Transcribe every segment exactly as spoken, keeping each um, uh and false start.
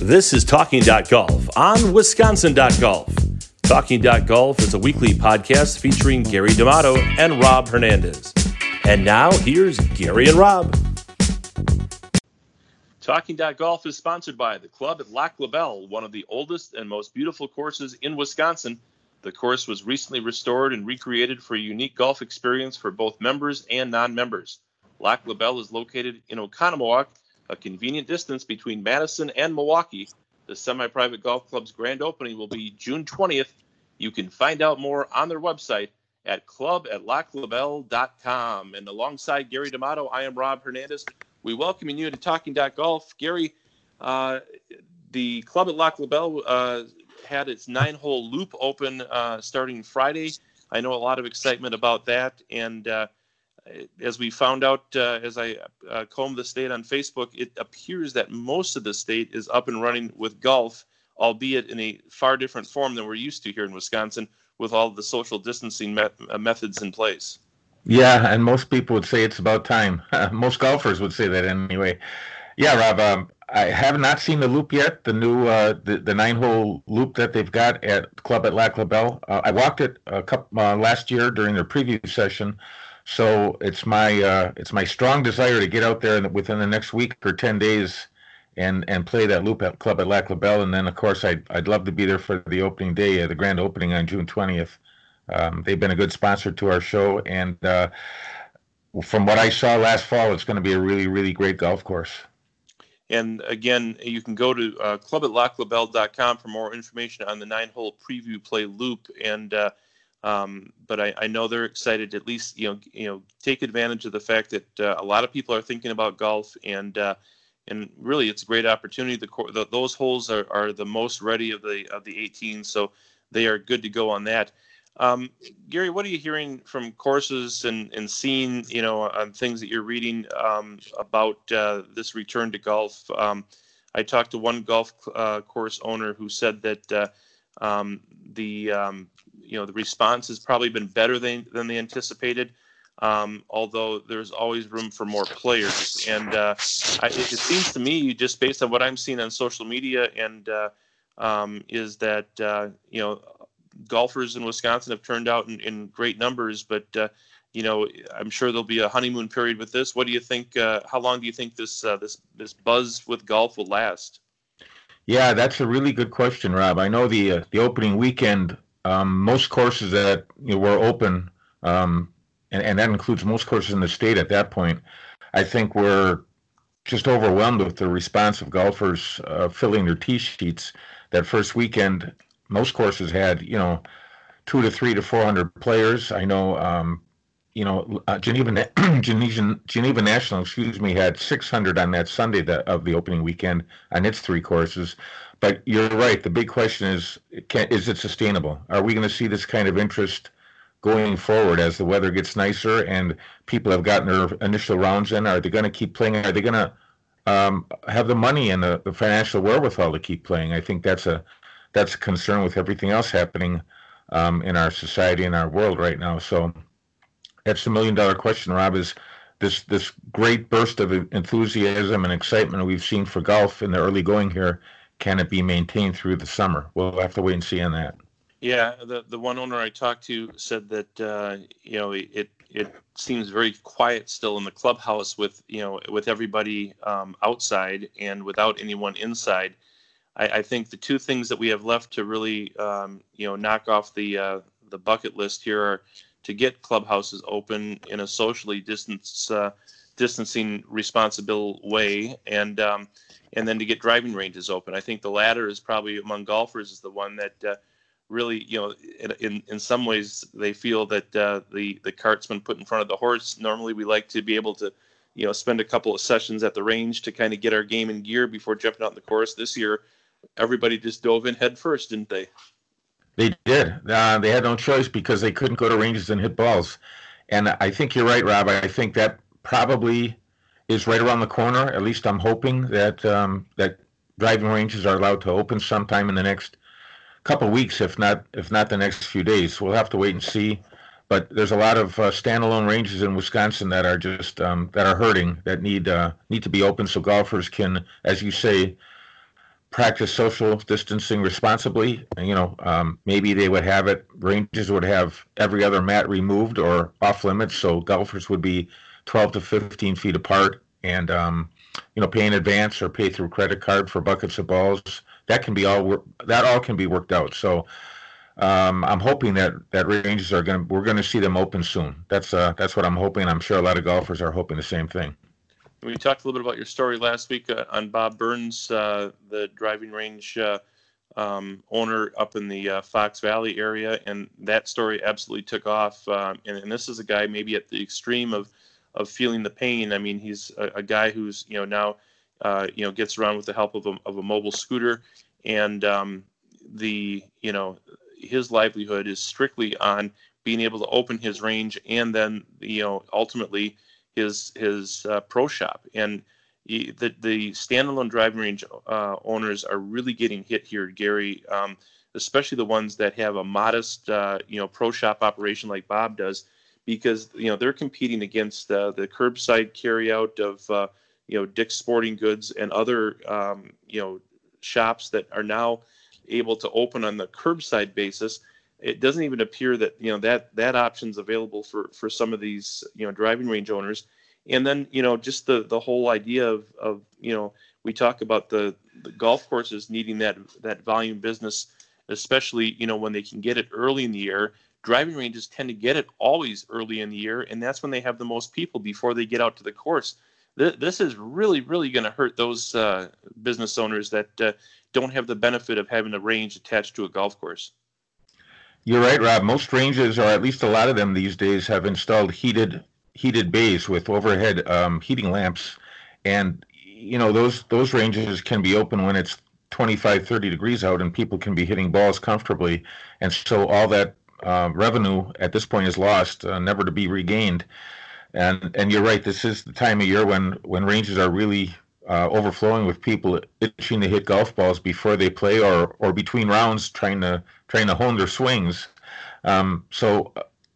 This is Talking Golf on Wisconsin Golf. Talking Golf is a weekly podcast featuring Gary D'Amato and Rob Hernandez. And now, here's Gary and Rob. Talking Golf is sponsored by the Club at Lac La Belle, one of the oldest and most beautiful courses in Wisconsin. The course was recently restored and recreated for a unique golf experience for both members and non-members. Lac La Belle is located in Oconomowoc, a convenient distance between Madison and Milwaukee. The semi-private golf club's grand opening will be June twentieth. You can find out more on their website at club at lac la belle dot com. And alongside Gary D'Amato, I am Rob Hernandez. We welcome you to Talking Golf. Gary, uh, the club at Lac La Belle uh, had its nine-hole loop open uh, starting Friday. I know a lot of excitement about that, and uh, as we found out, uh, as I uh, combed the state on Facebook, it appears that most of the state is up and running with golf, albeit in a far different form than we're used to here in Wisconsin, with all the social distancing met- uh, methods in place. Yeah, and most people would say it's about time. Most golfers would say that anyway. Yeah, Rob, um, I have not seen the loop yet, the new uh, the, the nine-hole loop that they've got at Club at Lac La Belle. Uh, I walked it a couple, uh, last year during their preview session. So it's my uh, it's my strong desire to get out there within the next week or ten days, and, and play that loop at Club at Lac La Belle, and then of course I'd I'd love to be there for the opening day, uh, the grand opening on June twentieth. Um, they've been a good sponsor to our show, and uh, from what I saw last fall, it's going to be a really really great golf course. And again, you can go to uh, club at lac la belle dot com for more information on the nine-hole preview play loop, and. Uh, Um, but I, I know they're excited to at least, you know, you know, take advantage of the fact that uh, a lot of people are thinking about golf, and uh, and really it's a great opportunity. The, the those holes are, are the most ready of the of the eighteen, so they are good to go on that. Um, Gary, what are you hearing from courses and, and seeing, you know, on things that you're reading um, about uh, this return to golf? Um, I talked to one golf uh, course owner who said that uh, um, the um, you know, the response has probably been better than, than they anticipated, um, although there's always room for more players. And uh, I, it, it seems to me, just based on what I'm seeing on social media, and uh, um, is that, uh, you know, golfers in Wisconsin have turned out in, in great numbers, but, uh, you know, I'm sure there'll be a honeymoon period with this. What do you think, uh, how long do you think this, uh, this, this buzz with golf will last? Yeah, that's a really good question, Rob. I know the, uh, the opening weekend, Um, most courses that you know, were open, um, and, and that includes most courses in the state at that point, I think were just overwhelmed with the response of golfers uh, filling their tee sheets. That first weekend, most courses had, you know, two to three to four hundred players. I know, um, you know, uh, Geneva, Geneva, Geneva National, excuse me, had six hundred on that Sunday that, of the opening weekend on its three courses. But you're right. The big question is, can, is it sustainable? Are we going to see this kind of interest going forward as the weather gets nicer and people have gotten their initial rounds in? Are they going to keep playing? Are they going to um, have the money and the, the financial wherewithal to keep playing? I think that's a that's a concern with everything else happening um, in our society and our world right now. So that's the million dollar question, Rob, is this this great burst of enthusiasm and excitement we've seen for golf in the early going here. Can it be maintained through the summer? We'll have to wait and see on that. Yeah, the the one owner I talked to said that uh, you know it it seems very quiet still in the clubhouse with you know with everybody um, outside and without anyone inside. I, I think the two things that we have left to really um, you know knock off the uh, the bucket list here are to get clubhouses open in a socially distance uh, distancing responsible way, and um, and then to get driving ranges open. I think the latter is probably among golfers is the one that uh, really, you know, in in some ways they feel that uh, the the cart's been put in front of the horse. Normally we like to be able to, you know, spend a couple of sessions at the range to kind of get our game in gear before jumping out in the course. This year, everybody just dove in head first, didn't they? They did. Uh, they had no choice because they couldn't go to ranges and hit balls. And I think you're right, Rob. I think that probably is right around the corner. At least I'm hoping that um, that driving ranges are allowed to open sometime in the next couple of weeks, if not if not the next few days. We'll have to wait and see. But there's a lot of uh, standalone ranges in Wisconsin that are just um, that are hurting, that need uh, need to be open so golfers can, as you say, practice social distancing responsibly. You know, um, maybe they would have it, ranges would have every other mat removed or off limits, so golfers would be twelve to fifteen feet apart, and um, you know, pay in advance or pay through credit card for buckets of balls. That can be all wor- that all can be worked out. So um, I'm hoping that that ranges are going to we're going to see them open soon. That's uh, that's what I'm hoping. I'm sure a lot of golfers are hoping the same thing. We talked a little bit about your story last week uh, on Bob Burns, uh, the driving range uh, um, owner up in the uh, Fox Valley area, and that story absolutely took off. Um, and, and this is a guy maybe at the extreme of of feeling the pain. I mean, he's a, a guy who's you know now uh, you know gets around with the help of a of a mobile scooter, and um, the you know his livelihood is strictly on being able to open his range, and then you know ultimately his his uh, pro shop. And he, the the standalone driving range uh, owners are really getting hit here, Gary, um, especially the ones that have a modest uh, you know pro shop operation like Bob does, because you know they're competing against uh, the curbside carryout of uh, you know Dick's Sporting Goods and other um, you know shops that are now able to open on the curbside basis. It doesn't even appear that you know that that option's available for for some of these you know driving range owners. And then you know just the the whole idea of of you know we talk about the, the golf courses needing that that volume business, especially you know when they can get it early in the year. Driving ranges tend to get it always early in the year, and that's when they have the most people before they get out to the course. Th- this is really really going to hurt those uh, business owners that uh, don't have the benefit of having a range attached to a golf course. You're right, Rob. Most ranges, or at least a lot of them these days, have installed heated heated bays with overhead um, heating lamps, and you know those those ranges can be open when it's twenty-five, thirty degrees out, and people can be hitting balls comfortably, and so all that uh, revenue at this point is lost, uh, never to be regained. And and you're right. This is the time of year when when ranges are really uh, overflowing with people itching to hit golf balls before they play, or or between rounds, trying to trying to hone their swings. Um, so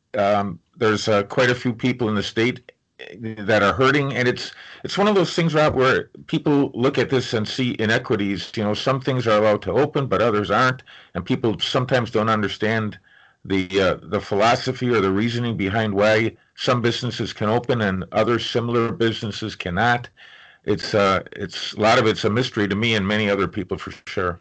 um, there's uh, quite a few people in the state that are hurting, and it's it's one of those things, Rob, where people look at this and see inequities. You know, some things are allowed to open, but others aren't, and people sometimes don't understand the uh, the philosophy or the reasoning behind why some businesses can open and other similar businesses cannot. It's uh, it's a lot of it's a mystery to me and many other people for sure.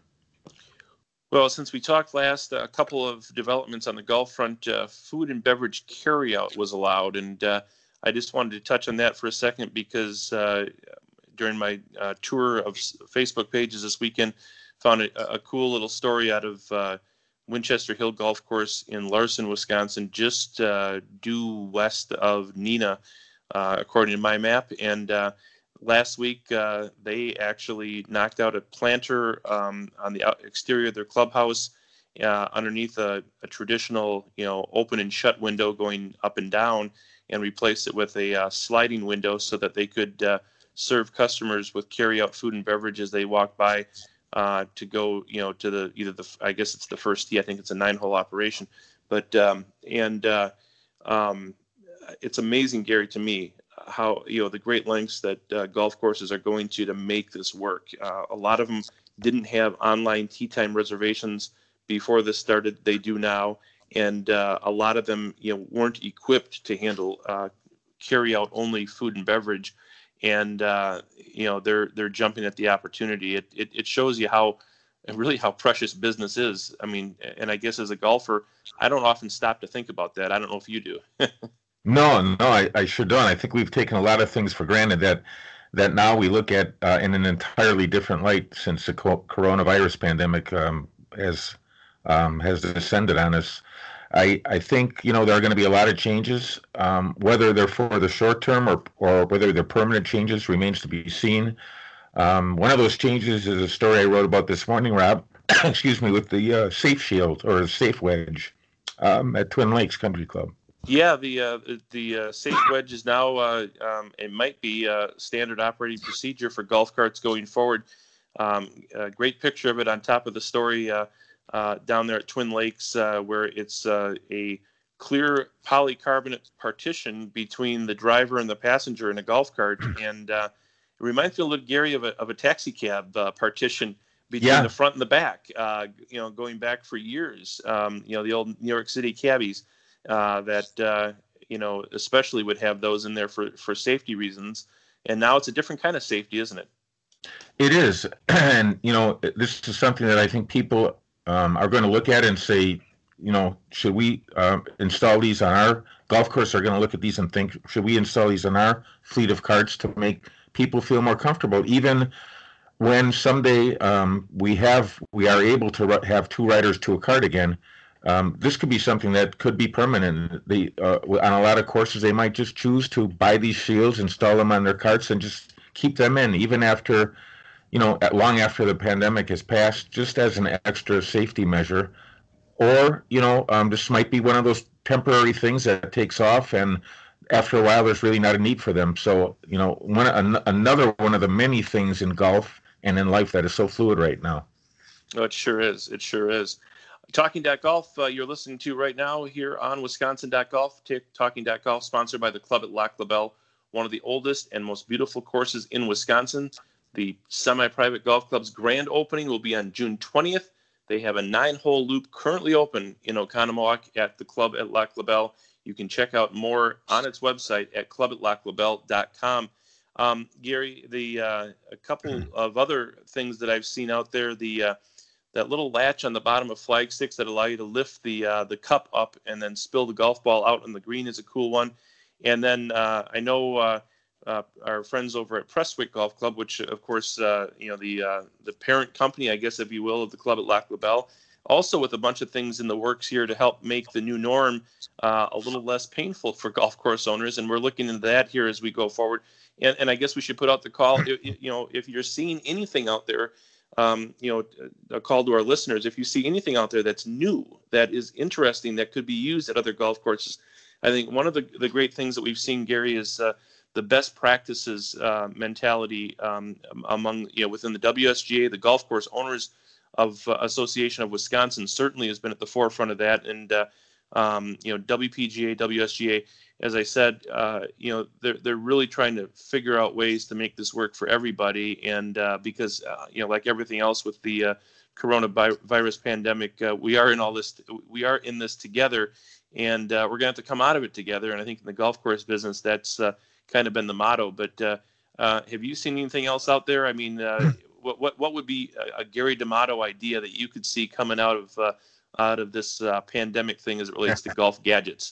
Well, since we talked last, a couple of developments on the Gulf front. Uh, food and beverage carryout was allowed, and uh, I just wanted to touch on that for a second because uh, during my uh, tour of Facebook pages this weekend, found a, a cool little story out of uh, Winchester Hill Golf Course in Larson, Wisconsin, just uh, due west of Neenah, uh, according to my map. And uh, last week, uh, they actually knocked out a planter um, on the out- exterior of their clubhouse uh, underneath a, a traditional, you know, open and shut window going up and down, and replaced it with a uh, sliding window so that they could uh, serve customers with carry-out food and beverage as they walk by uh, to go, you know, to the either the I guess it's the first tee. I think it's a nine-hole operation, but um, and uh, um, it's amazing, Gary, to me how you know the great lengths that uh, golf courses are going to to make this work. Uh, a lot of them didn't have online tee time reservations before this started. They do now, and uh, a lot of them you know weren't equipped to handle uh, carry out only food and beverage, and uh, you know they're they're jumping at the opportunity. It, it it shows you how really how precious business is. I mean, and I guess as a golfer, I don't often stop to think about that. I don't know if you do. No, no, I, I sure don't. I think we've taken a lot of things for granted that that now we look at uh, in an entirely different light since the co- coronavirus pandemic um, has um, has descended on us. I I think you know there are going to be a lot of changes. Um, whether they're for the short term or or whether they're permanent changes remains to be seen. Um, one of those changes is a story I wrote about this morning, Rob. Excuse me, with the uh, Safe Shield or Safe Wedge um, at Twin Lakes Country Club. Yeah, the uh, the uh, safe wedge is now uh, um, it might be a standard operating procedure for golf carts going forward. Um, a great picture of it on top of the story uh, uh, down there at Twin Lakes, uh, where it's uh, a clear polycarbonate partition between the driver and the passenger in a golf cart, and uh, it reminds me a little, Gary, of a of a taxi cab uh, partition. between Yeah, the front and the back. Uh, you know, going back for years. Um, you know, the old New York City cabbies uh, that uh, you know especially would have those in there for for safety reasons. And now it's a different kind of safety, isn't it? it is. And, you know, this is something that I think people um, are going to look at and say, you know, should we um, install these on our golf course? Are going to look at these and think, should we install these on our fleet of carts to make people feel more comfortable, even when someday um, we have we are able to ri- have two riders to a cart again. Um, this could be something that could be permanent. They uh, on a lot of courses they might just choose to buy these shields, install them on their carts, and just keep them in even after you know at, long after the pandemic has passed, just as an extra safety measure. Or you know um, this might be one of those temporary things that takes off and. After a while, there's really not a need for them. So, you know, one an, another one of the many things in golf and in life that is so fluid right now. Oh, it sure is. It sure is. Talking Golf, uh, you're listening to right now here on Wisconsin Golf. T- Talking Golf, sponsored by the Club at Lac La Belle, one of the oldest and most beautiful courses in Wisconsin. The semi-private golf club's grand opening will be on June twentieth. They have a nine-hole loop currently open in Oconomowoc at the Club at Lac La Belle. You can check out more on its website at club at lac la belle dot com. Um, Gary, the uh, a couple of other things that I've seen out there, the uh, that little latch on the bottom of flag sticks that allow you to lift the uh, the cup up and then spill the golf ball out on the green is a cool one. And then uh, I know uh, uh, our friends over at Prestwick Golf Club, which of course uh, you know the uh, the parent company, I guess if you will, of the Club at Lac La Belle, also with a bunch of things in the works here to help make the new norm uh, a little less painful for golf course owners. And we're looking into that here as we go forward. And, and I guess we should put out the call, if, you know, if you're seeing anything out there, um, you know, a call to our listeners, if you see anything out there that's new, that is interesting, that could be used at other golf courses. I think one of the, the great things that we've seen, Gary, is uh, the best practices uh, mentality um, among, you know, within the W S G A, the Golf Course Owners of uh, Association of Wisconsin certainly has been at the forefront of that. And, uh, um, you know, W P G A, W S G A, as I said, uh, you know, they're, they're really trying to figure out ways to make this work for everybody. And uh, because, uh, you know, like everything else with the uh, coronavirus pandemic, uh, we are in all this, we are in this together, and uh, we're going to have to come out of it together. And I think in the golf course business, that's uh, kind of been the motto. But uh, uh, have you seen anything else out there? I mean, uh, what, what, what would be a, a Gary D'Amato idea that you could see coming out of, uh, out of this uh, pandemic thing as it relates to golf gadgets?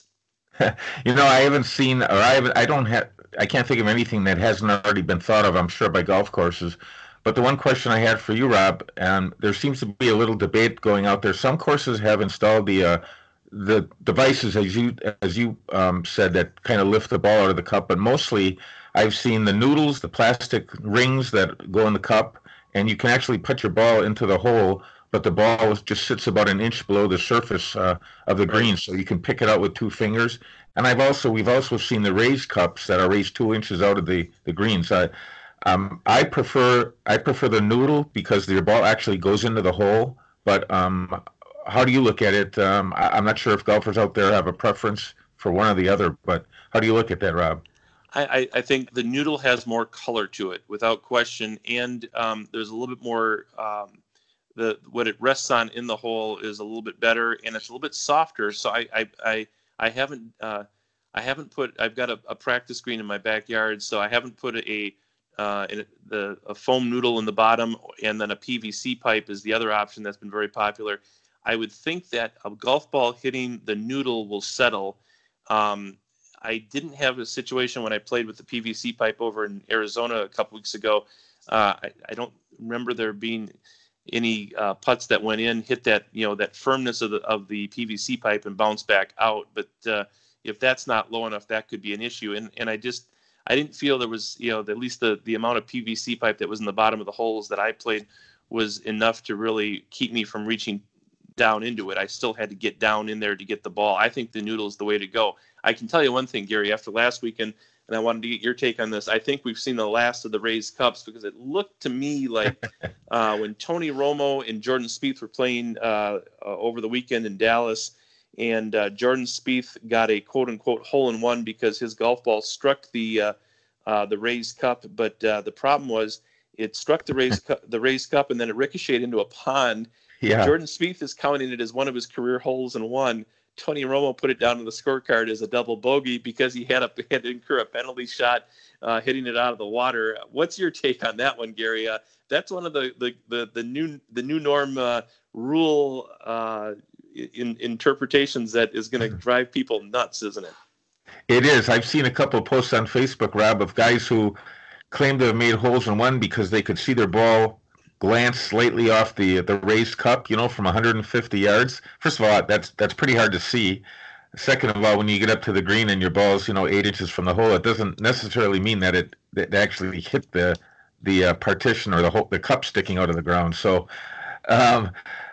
You know, I haven't seen, or I haven't, I don't have, I can't think of anything that hasn't already been thought of, I'm sure, by golf courses. But the one question I had for you, Rob, and there seems to be a little debate going out there. Some courses have installed the uh, the devices, as you as you um, said, that kind of lift the ball out of the cup. But mostly, I've seen the noodles, the plastic rings that go in the cup, and you can actually put your ball into the hole, but the ball just sits about an inch below the surface uh, of the green, so you can pick it out with two fingers. And I've also we've also seen the raised cups that are raised two inches out of the the green. So um, I prefer I prefer the noodle because your ball actually goes into the hole. But um, how do you look at it? Um, I, I'm not sure if golfers out there have a preference for one or the other, but how do you look at that, Rob? I, I think the noodle has more color to it, without question, and um, there's a little bit more. Um, the what it rests on in the hole is a little bit better, and it's a little bit softer. So I I I, I haven't uh, I haven't put. I've got a, a practice green in my backyard, so I haven't put a uh, in the a foam noodle in the bottom, and then a P V C pipe is the other option that's been very popular. I would think that a golf ball hitting the noodle will settle. Um, I didn't have a situation when I played with the P V C pipe over in Arizona a couple weeks ago. Uh, I, I don't remember there being any uh, putts that went in, hit that, you know, that firmness of the of the P V C pipe and bounce back out. But uh, if that's not low enough, that could be an issue. And and I just I didn't feel there was, you know, at least the the amount of P V C pipe that was in the bottom of the holes that I played was enough to really keep me from reaching down into it. I still had to get down in there to get the ball. I think the noodle is the way to go. I can tell you one thing, Gary, after last weekend, and I wanted to get your take on this, I think we've seen the last of the raised cups, because it looked to me like uh, when Tony Romo and Jordan Spieth were playing uh, uh, over the weekend in Dallas, and uh, Jordan Spieth got a quote-unquote hole-in-one because his golf ball struck the uh, uh, the raised cup. But uh, the problem was It struck the race cu- the race cup, and then it ricocheted into a pond. Yeah. Jordan Spieth is counting it as one of his career holes in one. Tony Romo put it down on the scorecard as a double bogey because he had, a, had to incur a penalty shot uh, hitting it out of the water. What's your take on that one, Gary? Uh, that's one of the the the, the new the new norm uh, rule uh, in, interpretations that is going to drive people nuts, isn't it? It is. I've seen a couple of posts on Facebook, Rob, of guys who claim to have made holes in one because they could see their ball glance slightly off the the raised cup, you know, from one hundred fifty yards. First of all, that's that's pretty hard to see. Second of all, when you get up to the green and your ball's, you know, eight inches from the hole, it doesn't necessarily mean that it, that it actually hit the the uh, partition or the hole, the cup sticking out of the ground. So, um,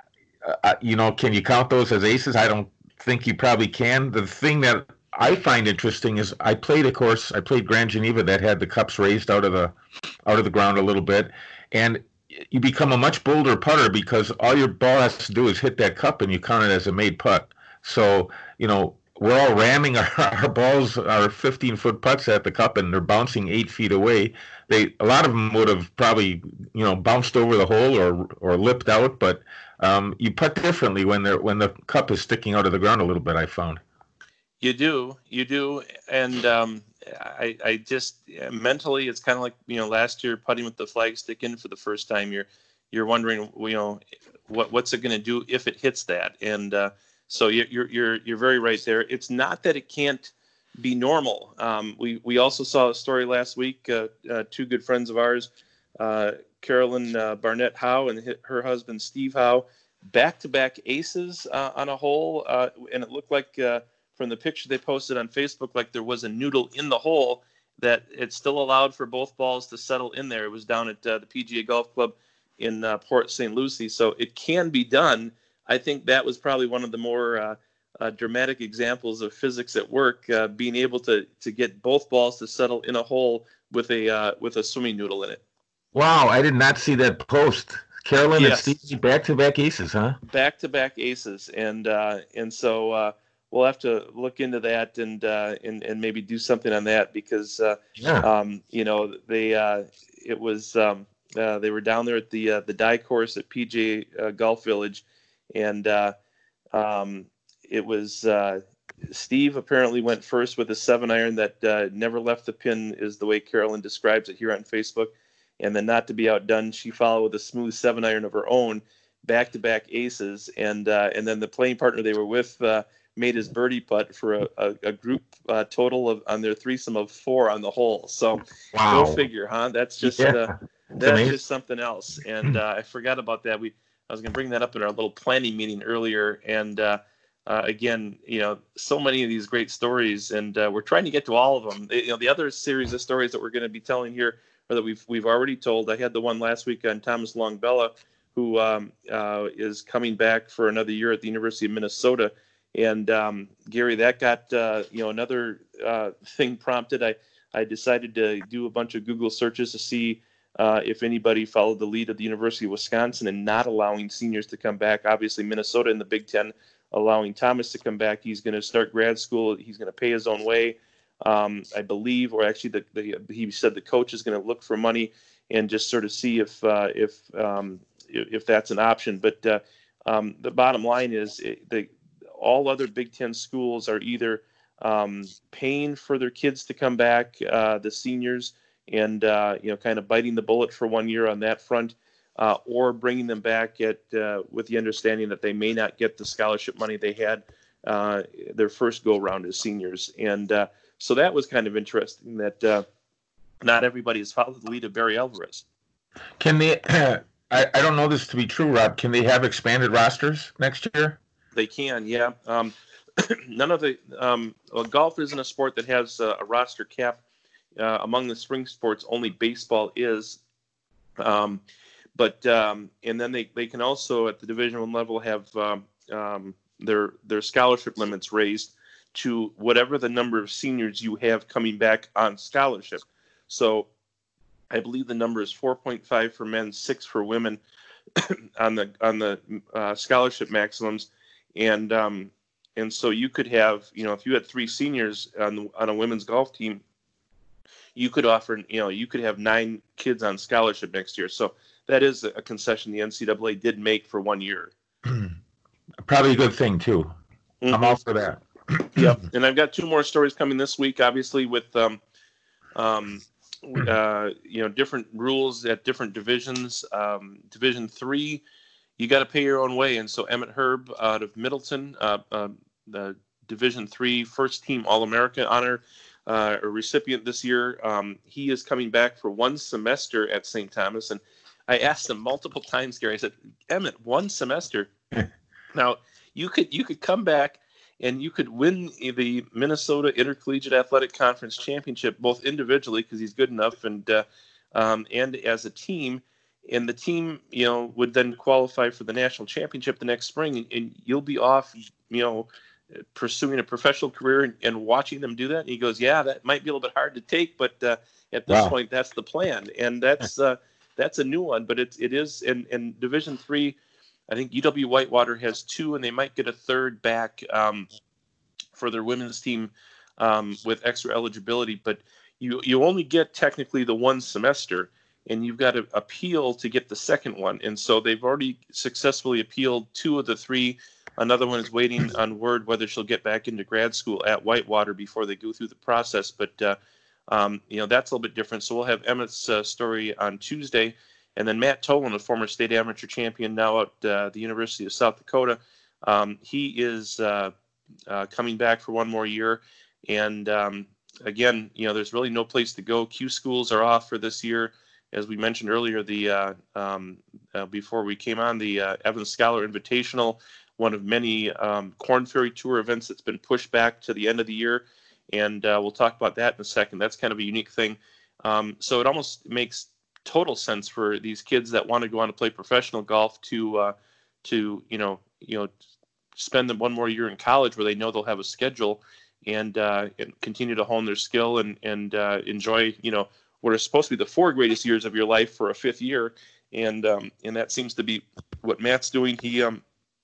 uh, you know, can you count those as aces? I don't think you probably can. The thing that I find interesting is I played a course, I played Grand Geneva that had the cups raised out of the out of the ground a little bit, and you become a much bolder putter because all your ball has to do is hit that cup and you count it as a made putt. So, you know, we're all ramming our, our balls, our fifteen-foot putts at the cup, and they're bouncing eight feet away. They, a lot of them would have probably, you know, bounced over the hole or or lipped out, but um, you putt differently when they're when the cup is sticking out of the ground a little bit, I found. You do, you do, and um, I, I just mentally, it's kind of like, you know, last year putting with the flagstick in for the first time. You're, you're wondering, you know, what what's it going to do if it hits that, and uh, so you're you're you're very right there. It's not that it can't be normal. Um, we we also saw a story last week. Uh, uh, two good friends of ours, uh, Carolyn uh, Barnett Howe and her husband Steve Howe, back-to-back aces uh, on a hole, uh, and it looked like. Uh, From the picture they posted on Facebook, like there was a noodle in the hole, that it still allowed for both balls to settle in there. It was down at uh, the P G A Golf Club in uh, Port Saint Lucie, so it can be done. I think that was probably one of the more uh, uh, dramatic examples of physics at work, uh, being able to to get both balls to settle in a hole with a uh, with a swimming noodle in it. Wow, I did not see that post. Carolyn Yes. and Steve back-to-back aces, huh? Back-to-back aces, and uh, and so. Uh, We'll have to look into that and uh, and and maybe do something on that because uh, yeah. um, you know they uh, it was um, uh, they were down there at the uh, the die course at P G A uh, Golf Village, and uh, um, it was uh, Steve apparently went first with a seven iron that uh, never left the pin, is the way Carolyn describes it here on Facebook, and then not to be outdone, she followed with a smooth seven iron of her own, back to back aces, and uh, and then the playing partner they were with. Uh, made his birdie putt for a, a, a group uh, total of on their threesome of four on the hole. So wow. Go figure, huh? That's just yeah. uh, that's amazing. Just something else. And uh, I forgot about that. We I was going to bring that up in our little planning meeting earlier. And uh, uh, again, you know, so many of these great stories, and uh, we're trying to get to all of them. You know, the other series of stories that we're going to be telling here, or that we've we've already told. I had the one last week on Thomas Longbella, who um, uh, is coming back for another year at the University of Minnesota. And um, Gary, that got uh, you know another uh, thing prompted. I I decided to do a bunch of Google searches to see uh, if anybody followed the lead of the University of Wisconsin in not allowing seniors to come back. Obviously, Minnesota in the Big Ten allowing Thomas to come back. He's going to start grad school. He's going to pay his own way, um, I believe, or actually, the, the he said the coach is going to look for money and just sort of see if uh, if um, if that's an option. But uh, um, the bottom line is the all other Big Ten schools are either um, paying for their kids to come back, uh, the seniors, and uh, you know, kind of biting the bullet for one year on that front, uh, or bringing them back at uh, with the understanding that they may not get the scholarship money they had uh, their first go round as seniors. And uh, so that was kind of interesting that uh, not everybody has followed the lead of Barry Alvarez. Can they? Uh, I I don't know this to be true, Rob. Can they have expanded rosters next year? They can, yeah. Um, none of the um, well, golf isn't a sport that has uh, a roster cap. Uh, among the spring sports, only baseball is. Um, but um, and then they, they can also at the Division One level have um, um, their their scholarship limits raised to whatever the number of seniors you have coming back on scholarship. So I believe the number is four point five for men, six for women on the on the uh, scholarship maximums. And um, and so you could have, you know, if you had three seniors on on a women's golf team, you could offer, you know, you could have nine kids on scholarship next year. So that is a concession the N C double A did make for one year. Probably a good thing too. Mm-hmm. I'm all for that. Yep. And I've got two more stories coming this week, obviously with, um, um, uh, you know, different rules at different divisions. Um, Division three, you got to pay your own way. And so Emmett Herb out of Middleton, uh, uh, the Division three first team All-America honor, uh, a recipient this year. Um, he is coming back for one semester at Saint Thomas. And I asked him multiple times, Gary, I said, Emmett, one semester. Now you could, you could come back and you could win the Minnesota Intercollegiate Athletic Conference Championship, both individually, because he's good enough, and uh, um, and as a team. And the team, you know, would then qualify for the national championship the next spring, and, and you'll be off, you know, pursuing a professional career and, and watching them do that. And he goes, yeah, that might be a little bit hard to take, but uh, at this wow. point, that's the plan, and that's uh, that's a new one. But it it is in, in Division three. I think U W Whitewater has two, and they might get a third back um, for their women's team um, with extra eligibility. But you you only get technically the one semester, and you've got to appeal to get the second one. And so they've already successfully appealed two of the three. Another one is waiting on word whether she'll get back into grad school at Whitewater before they go through the process. But, uh, um, you know, that's a little bit different. So we'll have Emmett's uh, story on Tuesday. And then Matt Tolan, a former state amateur champion, now at uh, the University of South Dakota, um, he is uh, uh, coming back for one more year. And um, again, you know, there's really no place to go. Q schools are off for this year. As we mentioned earlier, the uh, um, uh, before we came on, the uh, Evans Scholar Invitational, one of many um, Corn Ferry Tour events that's been pushed back to the end of the year. And uh, we'll talk about that in a second. That's kind of a unique thing. Um, so it almost makes total sense for these kids that want to go on to play professional golf to uh, to you know you know spend them one more year in college where they know they'll have a schedule and, uh, and continue to hone their skill and and uh, enjoy you know what are supposed to be the four greatest years of your life for a fifth year, and um, and that seems to be what Matt's doing. He um,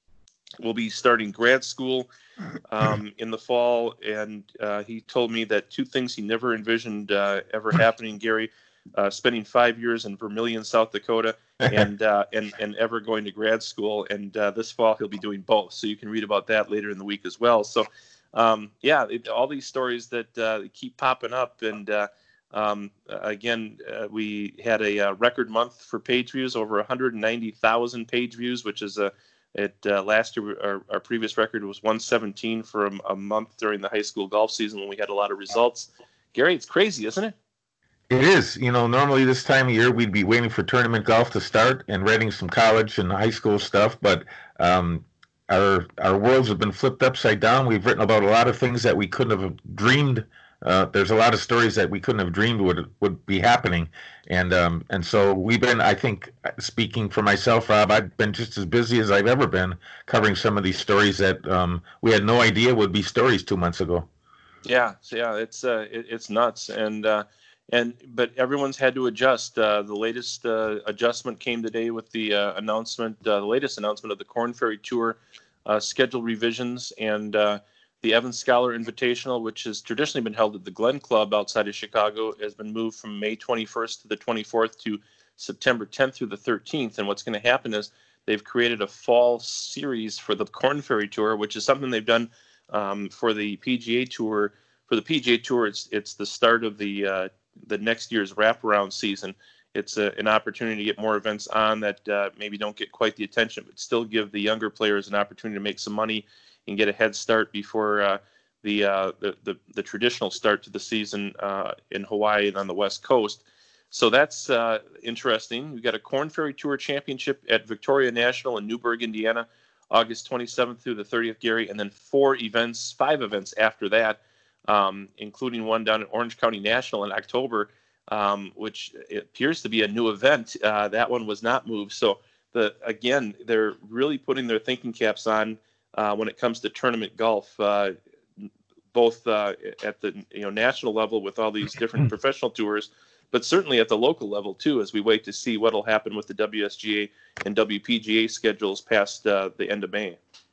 will be starting grad school um, in the fall, and uh, he told me that two things he never envisioned uh, ever happening, Gary. Uh, spending five years in Vermillion, South Dakota, and uh, and and ever going to grad school. And uh, this fall he'll be doing both. So you can read about that later in the week as well. So um, yeah, it, all these stories that uh, keep popping up. And uh, um, again, uh, we had a, uh record month for page views, over one hundred ninety thousand page views, which is a it uh, last year our, our previous record was one seventeen for a, a month during the high school golf season when we had a lot of results. Gary, it's crazy, isn't it? It is. You know, normally this time of year we'd be waiting for tournament golf to start and writing some college and high school stuff, but um, our our worlds have been flipped upside down. We've written about a lot of things that we couldn't have dreamed. Uh, there's a lot of stories that we couldn't have dreamed would would be happening, and um, and so we've been. I think, speaking for myself, Rob, I've been just as busy as I've ever been covering some of these stories that um, we had no idea would be stories two months ago. Yeah, so yeah, it's uh, it, it's nuts, and. Uh, And but everyone's had to adjust. Uh, the latest uh, adjustment came today with the uh, announcement, uh, the latest announcement of the Corn Ferry Tour uh, schedule revisions, and uh, the Evans Scholar Invitational, which has traditionally been held at the Glen Club outside of Chicago, has been moved from May twenty-first to the twenty-fourth to September tenth through the thirteenth. And what's going to happen is they've created a fall series for the Corn Ferry Tour, which is something they've done um, for the P G A Tour. For the P G A Tour, it's it's the start of the uh, the next year's wraparound season. It's a, an opportunity to get more events on that uh, maybe don't get quite the attention, but still give the younger players an opportunity to make some money and get a head start before uh, the, uh, the the the traditional start to the season uh, in Hawaii and on the West Coast. So that's uh, interesting. We've got a Corn Ferry Tour Championship at Victoria National in Newburgh, Indiana, August twenty-seventh through the thirtieth, Gary, and then four events, five events after that. Um, including one down at Orange County National in October, um, which appears to be a new event. Uh, that one was not moved. So, the again, they're really putting their thinking caps on uh, when it comes to tournament golf, uh, both uh, at the you know national level with all these different professional tours, but certainly at the local level too, as we wait to see what will happen with the W S G A and W P G A schedules past uh, the end of May.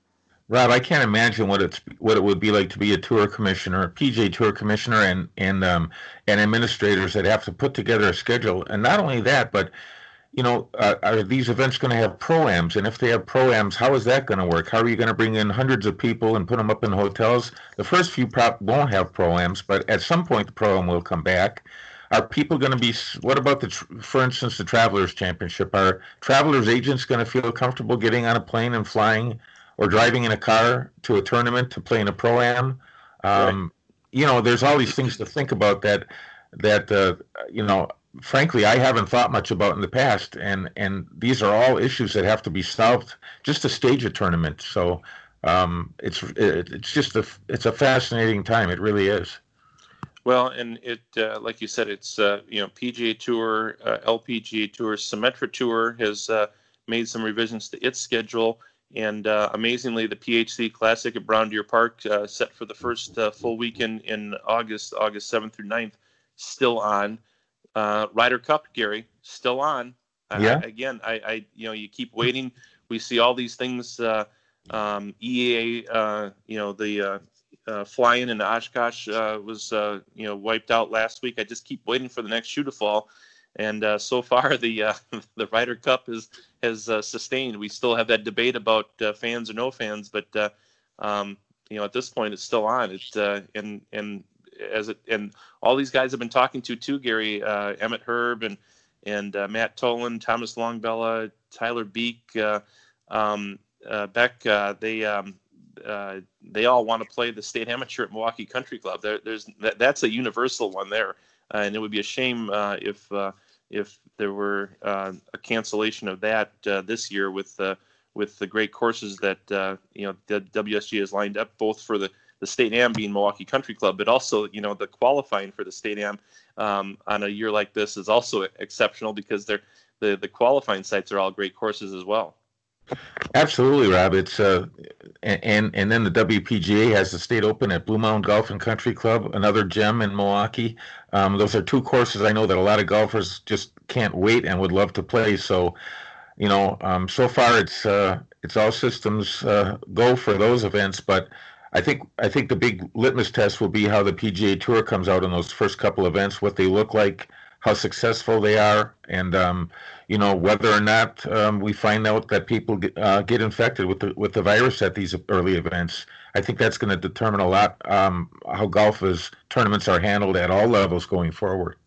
Rob, I can't imagine what it's what it would be like to be a tour commissioner, a P G A Tour commissioner, and and um, and administrators that have to put together a schedule. And not only that, but you know, uh, are these events going to have pro-ams? And if they have pro-ams, how is that going to work? How are you going to bring in hundreds of people and put them up in hotels? The first few prop won't have pro-ams, but at some point the pro-am will come back. Are people going to be, what about the, for instance, the Travelers Championship? Are Travelers agents going to feel comfortable getting on a plane and flying or driving in a car to a tournament to play in a pro-am? Right. Um, you know, there's all these things to think about that, that, uh, you know, frankly, I haven't thought much about in the past, and and these are all issues that have to be solved just to stage a tournament. So um, it's it, it's just a it's a fascinating time. It really is. Well, and it, uh, like you said, it's uh, you know P G A Tour, uh, L P G A Tour, Symetra Tour has uh, made some revisions to its schedule, and uh, amazingly, the P H C Classic at Brown Deer Park, uh, set for the first uh, full weekend in August, August seventh through ninth, still on. Uh, Ryder Cup, Gary, still on. I, I, Yeah. again, I, I, you know, you keep waiting. We see all these things. Uh, um, E A, uh, you know, the uh, uh, fly-in in Oshkosh uh, was, uh, you know, wiped out last week. I just keep waiting for the next shoe to fall, and uh, so far the uh, the Ryder Cup is has uh, sustained. We still have that debate about uh, fans or no fans, but uh, um, you know, at this point, it's still on. It uh, and and as it and all these guys have been talking to too, Gary, uh, Emmett Herb and and uh, Matt Tolan, Thomas Longbella, Tyler Beek, uh, um, uh, Beck. Uh, they um, uh, they all want to play the state amateur at Milwaukee Country Club. There, there's that, that's a universal one there, uh, and it would be a shame uh, if uh, if there were uh, a cancellation of that uh, this year with uh, with the great courses that uh, you know the W S G has lined up, both for the the state am being Milwaukee Country Club, but also, you know, the qualifying for the state am um, on a year like this is also exceptional because they're the, the qualifying sites are all great courses as well. Absolutely, Rob. It's uh, and and then the W P G A has the State Open at Blue Mountain Golf and Country Club, another gem in Milwaukee. Um, those are two courses I know that a lot of golfers just can't wait and would love to play. So, you know, um, so far it's uh, it's all systems uh, go for those events, but I think I think the big litmus test will be how the P G A Tour comes out in those first couple events, what they look like, how successful they are, and um, you know whether or not um, we find out that people get, uh, get infected with the with the virus at these early events. I think that's going to determine a lot um, how golfers tournaments are handled at all levels going forward.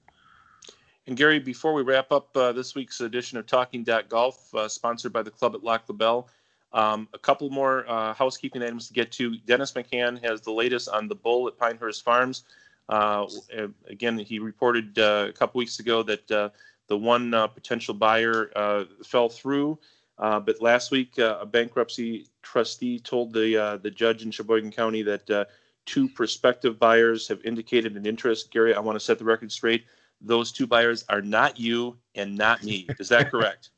And Gary, before we wrap up uh, this week's edition of Talking Golf, uh, sponsored by the club at Lac La Belle, Um, a couple more uh, housekeeping items to get to. Dennis McCann has the latest on the bull at Pinehurst Farms. Uh, again, he reported uh, a couple weeks ago that uh, the one uh, potential buyer uh, fell through. Uh, but last week, uh, a bankruptcy trustee told the uh, the judge in Sheboygan County that uh, two prospective buyers have indicated an interest. Gary, I want to set the record straight. Those two buyers are not you and not me. Is that correct?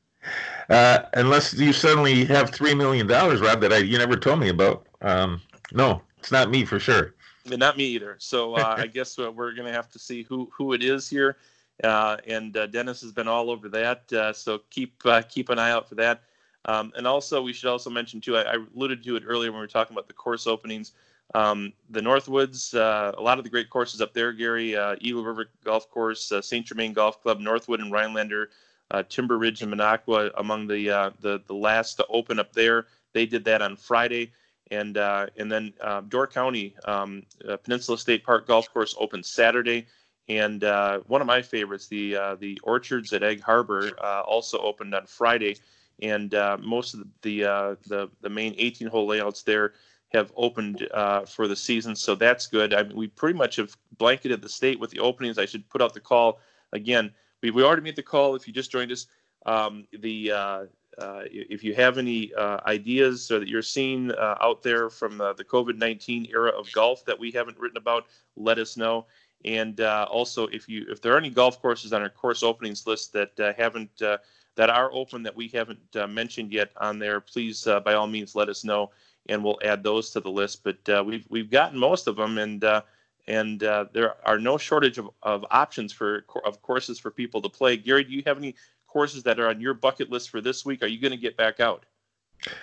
Uh, unless you suddenly have three million dollars, Rob, that I you never told me about. Um, no, it's not me for sure. Not me either. So uh, I guess uh, we're going to have to see who, who it is here. Uh, and uh, Dennis has been all over that. Uh, so keep uh, keep an eye out for that. Um, and also, we should also mention, too, I, I alluded to it earlier when we were talking about the course openings. Um, the Northwoods, uh, a lot of the great courses up there, Gary, uh, Eagle River Golf Course, uh, Saint Germain Golf Club, Northwood and Rhinelander, uh, Timber Ridge and Minocqua among the, uh, the the last to open up there. They did that on Friday. And uh, and then uh, Door County, um, uh, Peninsula State Park Golf Course opened Saturday. And uh, one of my favorites, the uh, the Orchards at Egg Harbor, uh, also opened on Friday. And uh, most of the the, uh, the the main eighteen-hole layouts there have opened uh, for the season, so that's good. I mean, we pretty much have blanketed the state with the openings. I should put out the call again. We we already made the call. If you just joined us, um, the uh, uh, if you have any uh, ideas or that you're seeing uh, out there from uh, the COVID nineteen era of golf that we haven't written about, let us know. And uh, also, if you if there are any golf courses on our course openings list that uh, haven't uh, that are open that we haven't uh, mentioned yet on there, please uh, by all means let us know, and we'll add those to the list. But uh, we've we've gotten most of them, and uh, and uh, there are no shortage of, of options for of courses for people to play. Gary, do you have any courses that are on your bucket list for this week? Are you going to get back out?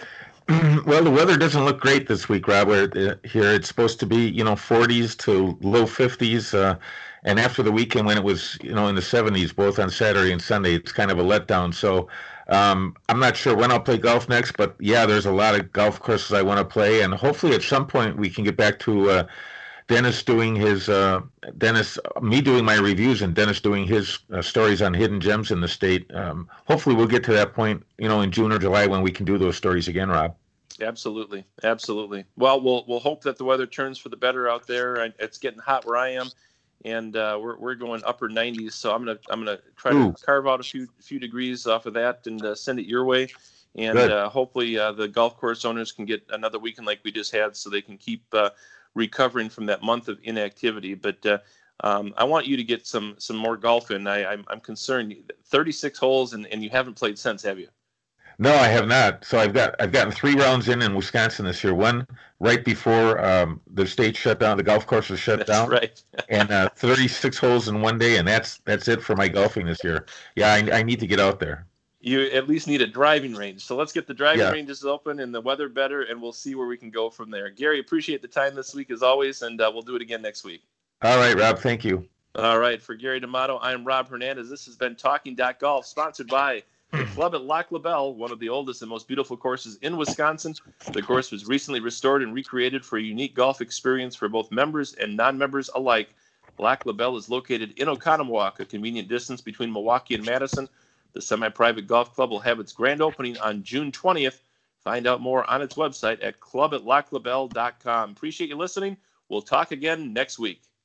Well, the weather doesn't look great this week, Rob. Where uh, here it's supposed to be, you know, forties to low fifties, uh, and after the weekend when it was, you know, in the seventies, both on Saturday and Sunday, it's kind of a letdown. So um, I'm not sure when I'll play golf next, but yeah, there's a lot of golf courses I want to play, and hopefully at some point we can get back to uh, Dennis doing his uh, Dennis, me doing my reviews, and Dennis doing his uh, stories on hidden gems in the state. Um, hopefully, we'll get to that point, you know, in June or July when we can do those stories again, Rob. Absolutely, absolutely. Well, we'll we'll hope that the weather turns for the better out there. It's getting hot where I am, and uh, we're we're going upper nineties. So I'm gonna I'm gonna try Ooh. to carve out a few few degrees off of that and uh, send it your way. And Good. uh, hopefully uh, the golf course owners can get another weekend like we just had, so they can keep uh, recovering from that month of inactivity. But uh, um, I want you to get some some more golf in. I, I'm I'm concerned. thirty-six holes, and, and you haven't played since, have you? No, I have not. So I've got I've gotten three rounds in in Wisconsin this year. One right before um, the state shut down, the golf course was shut That's down, right. and uh, thirty-six holes in one day, and that's that's it for my golfing this year. Yeah, I, I need to get out there. You at least need a driving range. So let's get the driving Yeah. ranges open and the weather better, and we'll see where we can go from there. Gary, appreciate the time this week as always, and uh, we'll do it again next week. All right, Rob. Thank you. All right. For Gary D'Amato, I'm Rob Hernandez. This has been Talking Golf, sponsored by the club at Lac La Belle, one of the oldest and most beautiful courses in Wisconsin. The course was recently restored and recreated for a unique golf experience for both members and non-members alike. Lac La Belle is located in Oconomowoc, a convenient distance between Milwaukee and Madison. The semi-private golf club will have its grand opening on June twentieth. Find out more on its website at club at lac la belle dot com. Appreciate you listening. We'll talk again next week.